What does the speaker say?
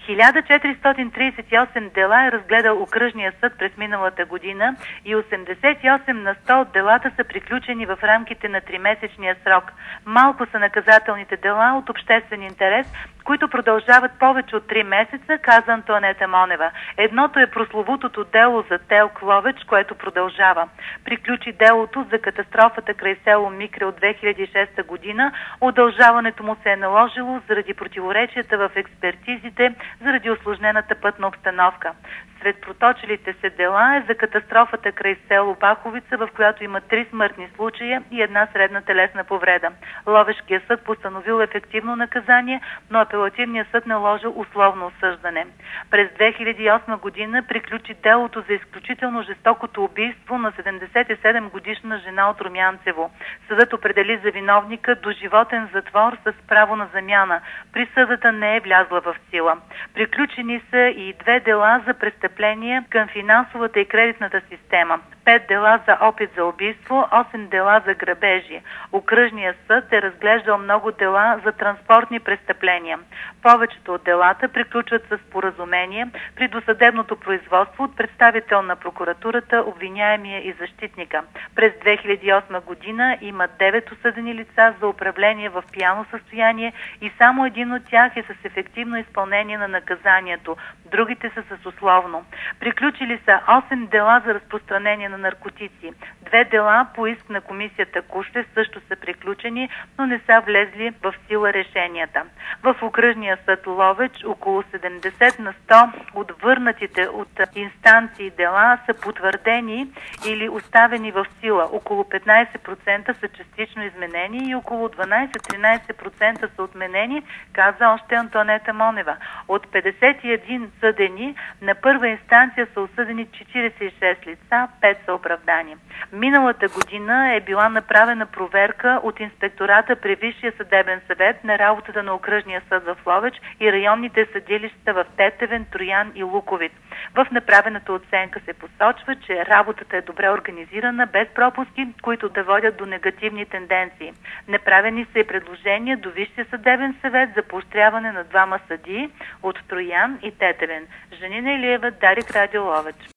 1438 дела е разгледал окръжния съд през миналата година и 88 на 100 от делата са приключени в рамките на 3-месечния срок. Малко са наказателните дела от обществен интерес, които продължават повече от 3 месеца, каза Антоанета Монева. Едното е прословутото дело за ТЕЛК Ловеч, което продължава. Приключи делото за катастрофата край село Микре от 2006 година. Удължаването му се е наложило заради противоречията в експертизите, заради усложнената пътна обстановка. Сред проточилите се дела е за катастрофата край село Баховица, в която има 3 смъртни случая и 1 средна телесна повреда. Ловешкият съд постановил ефективно наказание, но апелативният съд наложил условно осъждане. През 2008 година приключи делото за изключително жестокото убийство на 77 годишна жена от Румянцево. Съдът определи за виновника доживотен затвор с право на замяна. Присъдата не е влязла в сила. Приключени са и 2 дела за престъпления към финансовата и кредитната система. 5 дела за опит за убийство, 8 дела за грабежи. Окръжният съд е разглеждал много дела за транспортни престъпления. Повечето от делата приключват с споразумение при досъдебното производство от представител на прокуратурата, обвиняемия и защитника. През 2008 година има 9 осъдени лица за управление в пияно състояние и само един от тях е с ефективно изпълнение на наказанието. Другите са с условно. Приключили са 8 дела за разпространение на наркотици. 2 дела по иск на комисията Кушлев също са приключени, но не са влезли в сила решенията. В окръжния съд Ловеч около 70 на 100 от върнатите от инстанции дела са потвърдени или оставени в сила. Около 15% са частично изменени и около 12-13% са отменени, каза още Антоанета Монева. От 51 съдени на първа инстанция са осъдени 46 лица, 5 са оправдани. Миналата година е била направена проверка от инспектората при Висшия съдебен съвет на работата на окръжния съд в Ловеч и районните съдилища в Тетевен, Троян и Луковит. В направената оценка се посочва, че работата е добре организирана, без пропуски, които да водят до негативни тенденции. Направени са и предложения до Висшия съдебен съвет за поощряване на 2 съдии от Троян и Тетевен. Жанина Илиева, Дарик, Радио Ловеч.